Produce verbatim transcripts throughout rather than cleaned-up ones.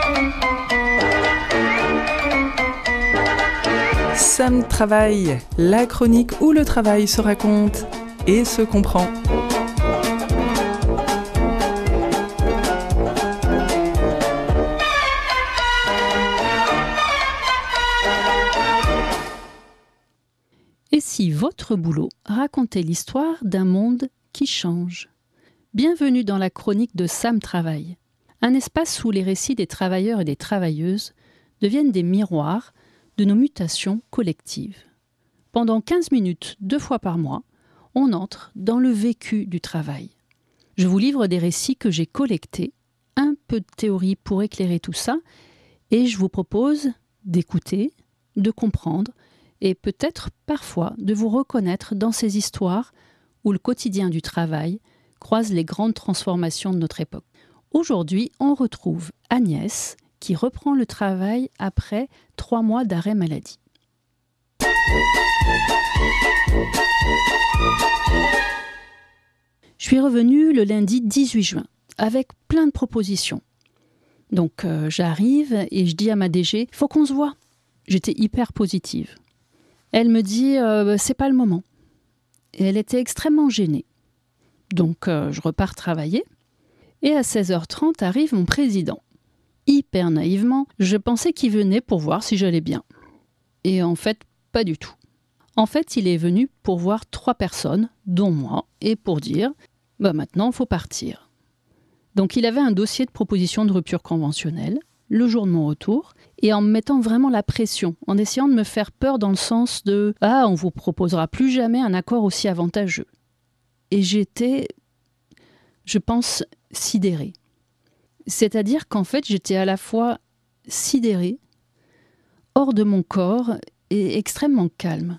Sam Travail, la chronique où le travail se raconte et se comprend. Et si votre boulot racontait l'histoire d'un monde qui change ? Bienvenue dans la chronique de Sam Travail, un espace où les récits des travailleurs et des travailleuses deviennent des miroirs de nos mutations collectives. Pendant quinze minutes, deux fois par mois, on entre dans le vécu du travail. Je vous livre des récits que j'ai collectés, un peu de théorie pour éclairer tout ça, et je vous propose d'écouter, de comprendre, et peut-être parfois de vous reconnaître dans ces histoires où le quotidien du travail croise les grandes transformations de notre époque. Aujourd'hui, on retrouve Agnès qui reprend le travail après trois mois d'arrêt maladie. Je suis revenue le lundi dix-huit juin avec plein de propositions. Donc euh, j'arrive et je dis à ma D G « il faut qu'on se voit ». J'étais hyper positive. Elle me dit euh, « c'est pas le moment ». Et elle était extrêmement gênée. Donc euh, je repars travailler et à seize heures trente arrive mon président. Hyper naïvement, je pensais qu'il venait pour voir si j'allais bien. Et en fait, pas du tout. En fait, il est venu pour voir trois personnes, dont moi, et pour dire bah, « maintenant, il faut partir ». Donc il avait un dossier de proposition de rupture conventionnelle, le jour de mon retour, et en me mettant vraiment la pression, en essayant de me faire peur dans le sens de « ah, on ne vous proposera plus jamais un accord aussi avantageux ». Et j'étais, je pense, sidérée. C'est-à-dire qu'en fait, j'étais à la fois sidérée, hors de mon corps et extrêmement calme.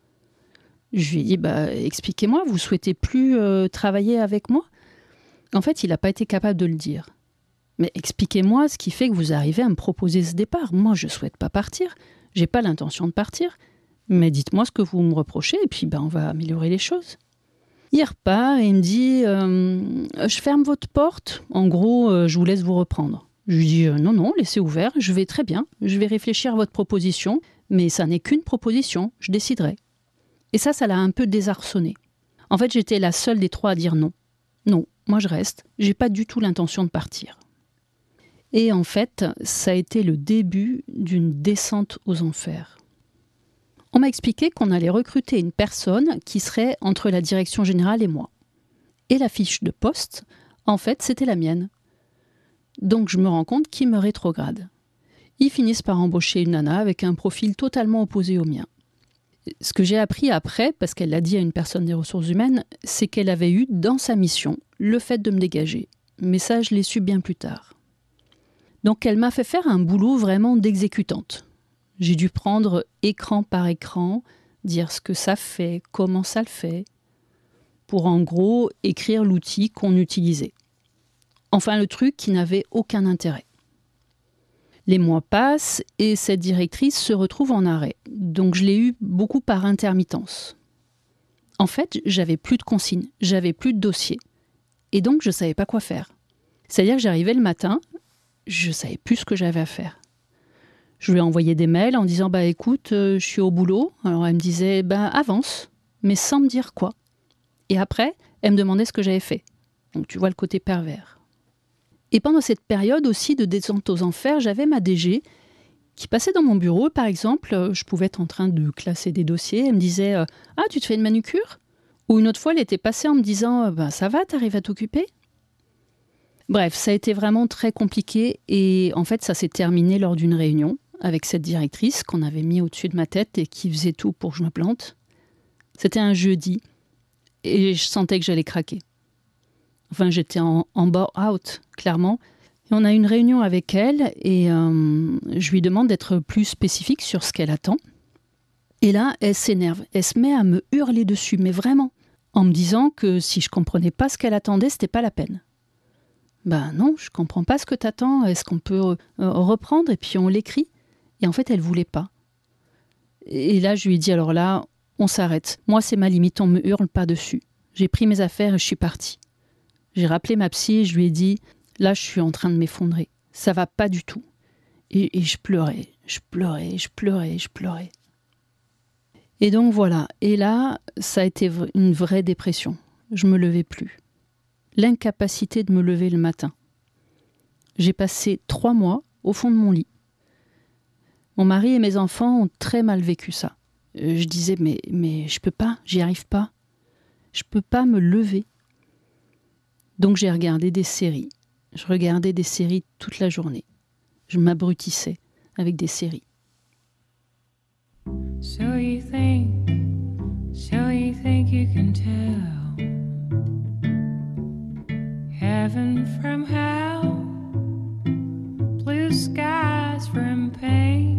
Je lui ai dit bah, « expliquez-moi, vous souhaitez plus euh, travailler avec moi ?» En fait, il n'a pas été capable de le dire. Mais expliquez-moi ce qui fait que vous arrivez à me proposer ce départ. Moi, je ne souhaite pas partir. Je n'ai pas l'intention de partir. Mais dites-moi ce que vous me reprochez et puis ben, on va améliorer les choses. Il repart et il me dit euh, « je ferme votre porte. En gros, euh, je vous laisse vous reprendre. » Je lui dis euh, « non, non, laissez ouvert. Je vais très bien. Je vais réfléchir à votre proposition. Mais ça n'est qu'une proposition. Je déciderai. » Et ça, ça l'a un peu désarçonné. En fait, j'étais la seule des trois à dire non. Non, moi je reste. J'ai pas du tout l'intention de partir. Et en fait, ça a été le début d'une descente aux enfers. On m'a expliqué qu'on allait recruter une personne qui serait entre la direction générale et moi. Et la fiche de poste, en fait, c'était la mienne. Donc je me rends compte qu'ils me rétrogradent. Ils finissent par embaucher une nana avec un profil totalement opposé au mien. Ce que j'ai appris après, parce qu'elle l'a dit à une personne des ressources humaines, c'est qu'elle avait eu dans sa mission le fait de me dégager. Mais ça, je l'ai su bien plus tard. Donc elle m'a fait faire un boulot vraiment d'exécutante. J'ai dû prendre écran par écran, dire ce que ça fait, comment ça le fait, pour en gros écrire l'outil qu'on utilisait. Enfin le truc qui n'avait aucun intérêt. Les mois passent et cette directrice se retrouve en arrêt. Donc je l'ai eu beaucoup par intermittence. En fait, j'avais plus de consignes, j'avais plus de dossiers. Et donc je ne savais pas quoi faire. C'est-à-dire que j'arrivais le matin, je ne savais plus ce que j'avais à faire. Je lui ai envoyé des mails en disant bah, « écoute, euh, je suis au boulot ». Alors elle me disait bah, « avance », mais sans me dire quoi. Et après, elle me demandait ce que j'avais fait. Donc tu vois le côté pervers. Et pendant cette période aussi de descente aux enfers, j'avais ma D G qui passait dans mon bureau. Par exemple, je pouvais être en train de classer des dossiers. Elle me disait euh, « ah, tu te fais une manucure ?» Ou une autre fois, elle était passée en me disant bah, « ça va, t'arrives à t'occuper ?» Bref, ça a été vraiment très compliqué et en fait, ça s'est terminé lors d'une réunion avec cette directrice qu'on avait mis au-dessus de ma tête et qui faisait tout pour que je me plante. C'était un jeudi et je sentais que j'allais craquer. Enfin, j'étais en, en bore-out, clairement. Et on a une réunion avec elle et euh, je lui demande d'être plus spécifique sur ce qu'elle attend. Et là, elle s'énerve. Elle se met à me hurler dessus, mais vraiment, en me disant que si je comprenais pas ce qu'elle attendait, c'était pas la peine. Ben non, je comprends pas ce que t'attends. Est-ce qu'on peut euh, reprendre et puis on l'écrit ? Et en fait, elle voulait pas. Et là, je lui ai dit, alors là, on s'arrête. Moi, c'est ma limite, on me hurle pas dessus. J'ai pris mes affaires et je suis partie. J'ai rappelé ma psy et je lui ai dit, là, je suis en train de m'effondrer. Ça va pas du tout. Et, et je pleurais, je pleurais, je pleurais, je pleurais. Et donc voilà, et là, ça a été une vraie dépression. Je me levais plus. L'incapacité de me lever le matin. J'ai passé trois mois au fond de mon lit. Mon mari et mes enfants ont très mal vécu ça. Je disais, mais, mais je peux pas, j'y arrive pas. Je peux pas me lever. Donc j'ai regardé des séries. Je regardais des séries toute la journée. Je m'abrutissais avec des séries. So you think, so you think you can tell heaven from hell, blue skies from pain.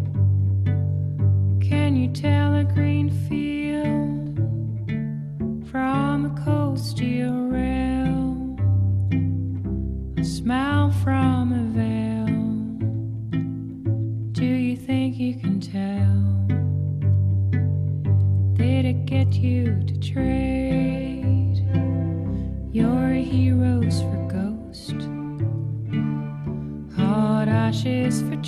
Can you tell a green field from a cold steel rail, a smile from a veil? Do you think you can tell? Did it get you to trade your heroes for ghosts, hot ashes for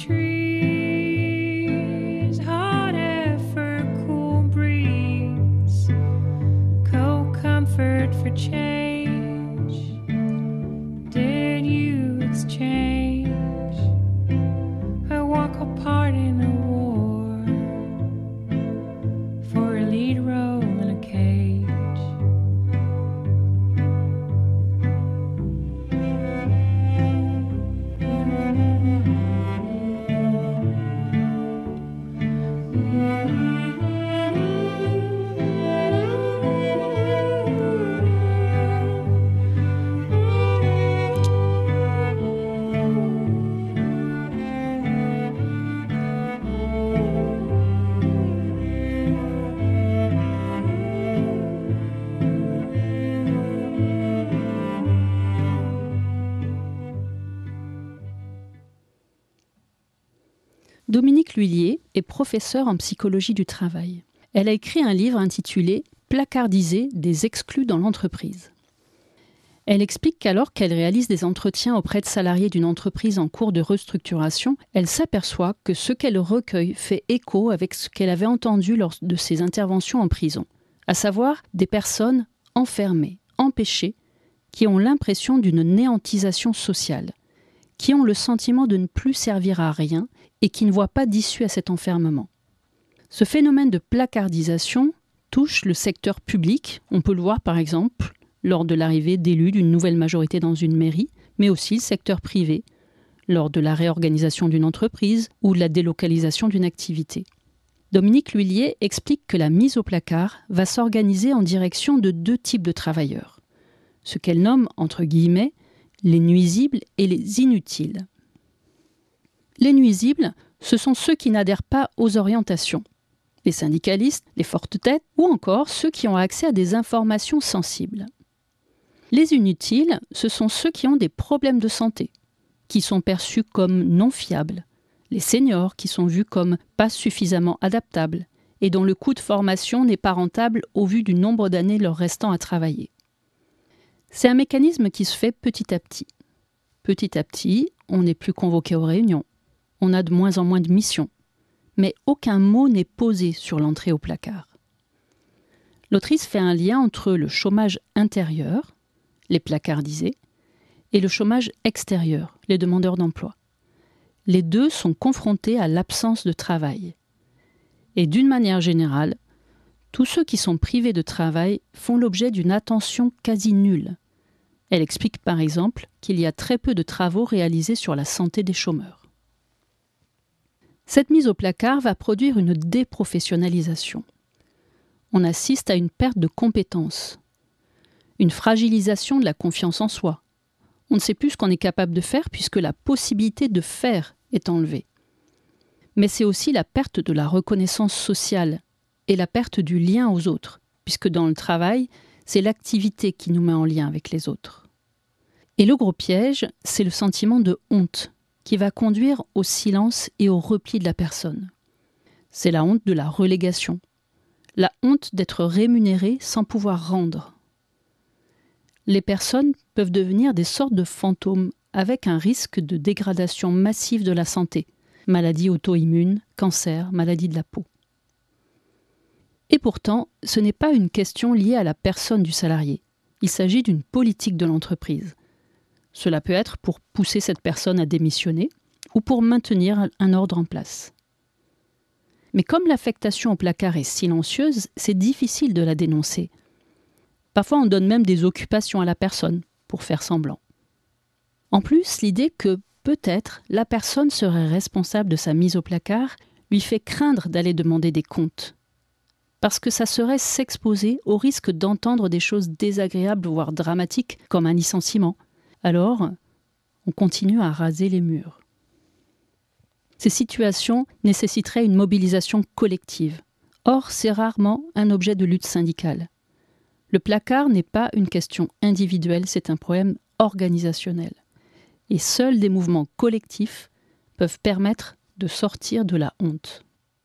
trees, hot air for cool breeze, cold comfort for change? Did you exchange a walk apart in a war for a lead role in a cage? Dominique L'Huillier est professeure en psychologie du travail. Elle a écrit un livre intitulé « Placardiser des exclus dans l'entreprise ». Elle explique qu'alors qu'elle réalise des entretiens auprès de salariés d'une entreprise en cours de restructuration, elle s'aperçoit que ce qu'elle recueille fait écho avec ce qu'elle avait entendu lors de ses interventions en prison, à savoir des personnes enfermées, empêchées, qui ont l'impression d'une néantisation sociale, qui ont le sentiment de ne plus servir à rien et qui ne voient pas d'issue à cet enfermement. Ce phénomène de placardisation touche le secteur public, on peut le voir par exemple lors de l'arrivée d'élus d'une nouvelle majorité dans une mairie, mais aussi le secteur privé, lors de la réorganisation d'une entreprise ou de la délocalisation d'une activité. Dominique L'Huillier explique que la mise au placard va s'organiser en direction de deux types de travailleurs, ce qu'elle nomme, entre guillemets, les nuisibles et les inutiles. Les nuisibles, ce sont ceux qui n'adhèrent pas aux orientations, les syndicalistes, les fortes têtes, ou encore ceux qui ont accès à des informations sensibles. Les inutiles, ce sont ceux qui ont des problèmes de santé, qui sont perçus comme non fiables, les seniors qui sont vus comme pas suffisamment adaptables et dont le coût de formation n'est pas rentable au vu du nombre d'années leur restant à travailler. C'est un mécanisme qui se fait petit à petit. Petit à petit, on n'est plus convoqué aux réunions, on a de moins en moins de missions, mais aucun mot n'est posé sur l'entrée au placard. L'autrice fait un lien entre le chômage intérieur, les placardisés, et le chômage extérieur, les demandeurs d'emploi. Les deux sont confrontés à l'absence de travail. Et d'une manière générale, tous ceux qui sont privés de travail font l'objet d'une attention quasi nulle. Elle explique par exemple qu'il y a très peu de travaux réalisés sur la santé des chômeurs. Cette mise au placard va produire une déprofessionnalisation. On assiste à une perte de compétences, une fragilisation de la confiance en soi. On ne sait plus ce qu'on est capable de faire puisque la possibilité de faire est enlevée. Mais c'est aussi la perte de la reconnaissance sociale et la perte du lien aux autres, puisque dans le travail, c'est l'activité qui nous met en lien avec les autres. Et le gros piège, c'est le sentiment de honte qui va conduire au silence et au repli de la personne. C'est la honte de la relégation, la honte d'être rémunéré sans pouvoir rendre. Les personnes peuvent devenir des sortes de fantômes avec un risque de dégradation massive de la santé, maladies auto-immunes, cancer, maladies de la peau. Et pourtant, ce n'est pas une question liée à la personne du salarié. Il s'agit d'une politique de l'entreprise. Cela peut être pour pousser cette personne à démissionner ou pour maintenir un ordre en place. Mais comme l'affectation au placard est silencieuse, c'est difficile de la dénoncer. Parfois, on donne même des occupations à la personne pour faire semblant. En plus, l'idée que peut-être la personne serait responsable de sa mise au placard lui fait craindre d'aller demander des comptes. Parce que ça serait s'exposer au risque d'entendre des choses désagréables, voire dramatiques, comme un licenciement. Alors, on continue à raser les murs. Ces situations nécessiteraient une mobilisation collective. Or, c'est rarement un objet de lutte syndicale. Le placard n'est pas une question individuelle, c'est un problème organisationnel. Et seuls des mouvements collectifs peuvent permettre de sortir de la honte.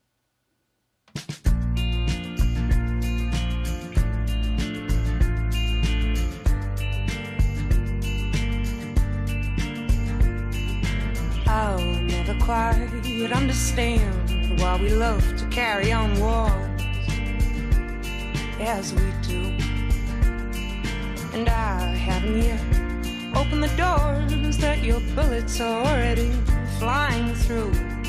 I'll never quite understand why we love to carry on wars as we do. And I haven't yet opened the doors that your bullets are already flying through.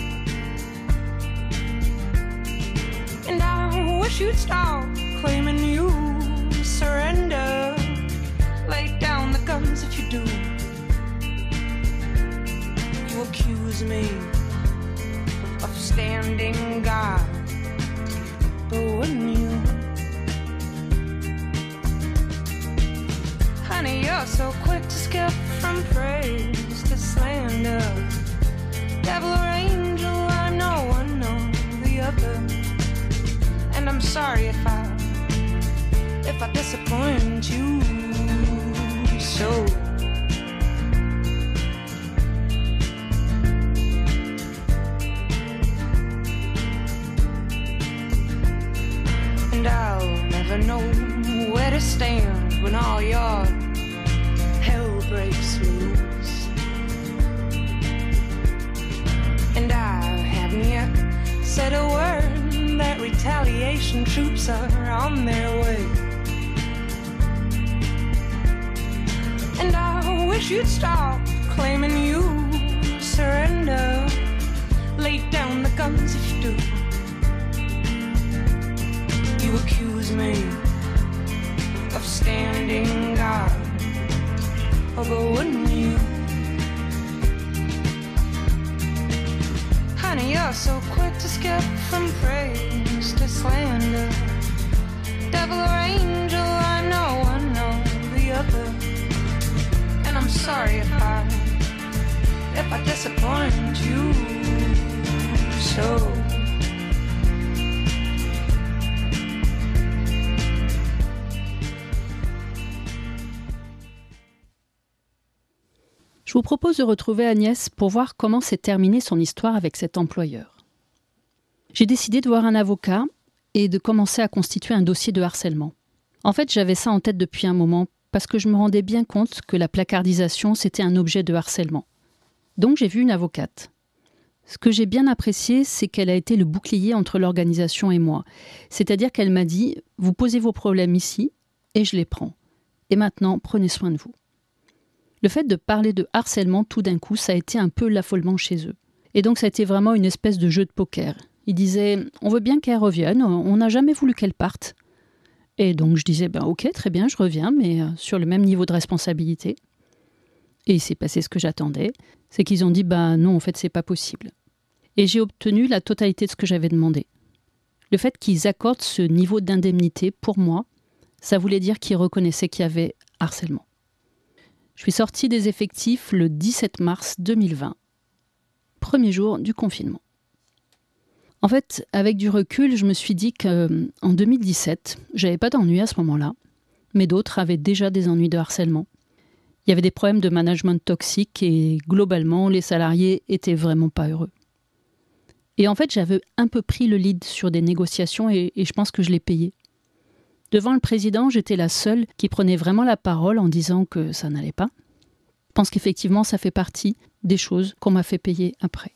And I wish you'd stop claiming you surrender. Lay down the guns if you do. You accuse me of standing guard, but wouldn't you? Honey, you're so quick to skip from praise to slander. Devil or angel, I'm no one or the other. And I'm sorry if I, if I disappoint you so. And I'll never know where to stand when all your hell breaks loose. And I haven't yet said a word that retaliation troops are on their way. And I wish you'd stop claiming you surrender. Lay down the guns if you do. You accuse me of standing guard, oh, but wouldn't you? Honey, you're so quick to skip from praise to slander. Devil or angel, I know one or the other. And I'm sorry if I, if I disappoint you so. Je vous propose de retrouver Agnès pour voir comment s'est terminée son histoire avec cet employeur. J'ai décidé de voir un avocat et de commencer à constituer un dossier de harcèlement. En fait, j'avais ça en tête depuis un moment parce que je me rendais bien compte que la placardisation, c'était un objet de harcèlement. Donc j'ai vu une avocate. Ce que j'ai bien apprécié, c'est qu'elle a été le bouclier entre l'organisation et moi. C'est-à-dire qu'elle m'a dit « Vous posez vos problèmes ici et je les prends. Et maintenant, prenez soin de vous. » Le fait de parler de harcèlement, tout d'un coup, ça a été un peu l'affolement chez eux. Et donc, ça a été vraiment une espèce de jeu de poker. Ils disaient « On veut bien qu'elle revienne, on n'a jamais voulu qu'elle parte. » Et donc, je disais ben, « Ok, très bien, je reviens, mais sur le même niveau de responsabilité. » Et il s'est passé ce que j'attendais. C'est qu'ils ont dit ben, « Non, en fait, c'est pas possible. » Et j'ai obtenu la totalité de ce que j'avais demandé. Le fait qu'ils accordent ce niveau d'indemnité, pour moi, ça voulait dire qu'ils reconnaissaient qu'il y avait harcèlement. Je suis sortie des effectifs le dix-sept mars deux mille vingt, premier jour du confinement. En fait, avec du recul, je me suis dit qu'en deux mille dix-sept, j'avais pas d'ennui à ce moment-là, mais d'autres avaient déjà des ennuis de harcèlement. Il y avait des problèmes de management toxique et globalement, les salariés étaient vraiment pas heureux. Et en fait, j'avais un peu pris le lead sur des négociations et, et je pense que je l'ai payé. Devant le président, j'étais la seule qui prenait vraiment la parole en disant que ça n'allait pas. pense qu'effectivement, ça fait partie des choses qu'on m'a fait payer après.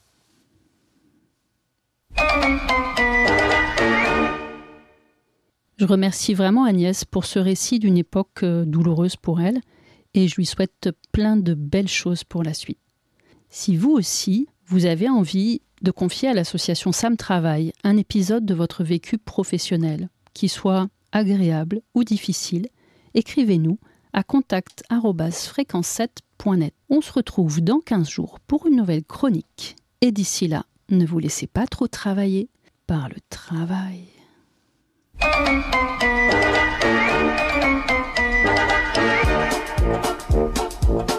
Je remercie vraiment Agnès pour ce récit d'une époque douloureuse pour elle et je lui souhaite plein de belles choses pour la suite. Si vous aussi, vous avez envie de confier à l'association Sam Travail un épisode de votre vécu professionnel, qui soit agréable ou difficile, écrivez-nous à contact arobase fréquence sept point net. On se retrouve dans quinze jours pour une nouvelle chronique. Et d'ici là, ne vous laissez pas trop travailler par le travail. Thank you.